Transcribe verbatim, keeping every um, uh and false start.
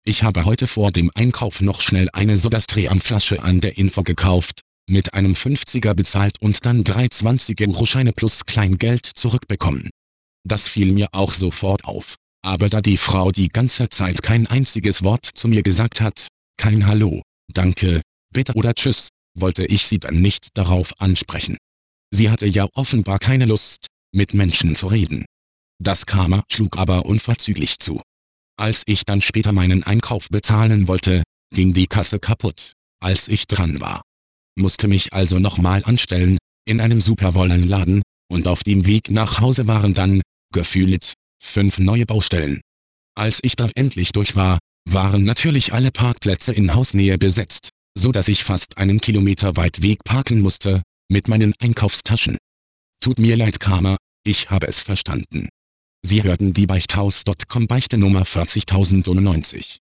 ich habe heute vor dem Einkauf noch schnell eine Sodastream-Flasche an der Info gekauft, mit einem fünfziger bezahlt und dann drei zwanzig-Euro-Scheine plus Kleingeld zurückbekommen. Das fiel mir auch sofort auf, aber da die Frau die ganze Zeit kein einziges Wort zu mir gesagt hat, kein Hallo, Danke, Bitte oder Tschüss, wollte ich sie dann nicht darauf ansprechen. Sie hatte ja offenbar keine Lust, mit Menschen zu reden. Das Karma schlug aber unverzüglich zu. Als ich dann später meinen Einkauf bezahlen wollte, ging die Kasse kaputt, als ich dran war. Musste mich also nochmal anstellen, in einem Superwollenladen, und auf dem Weg nach Hause waren dann, gefühlt, fünf neue Baustellen. Als ich da endlich durch war, waren natürlich alle Parkplätze in Hausnähe besetzt, so dass ich fast einen Kilometer weit Weg parken musste, mit meinen Einkaufstaschen. Tut mir leid Karma, ich habe es verstanden. Sie hörten die Beichthaus Punkt com Beichte Nummer vierzigtausendneunundneunzig.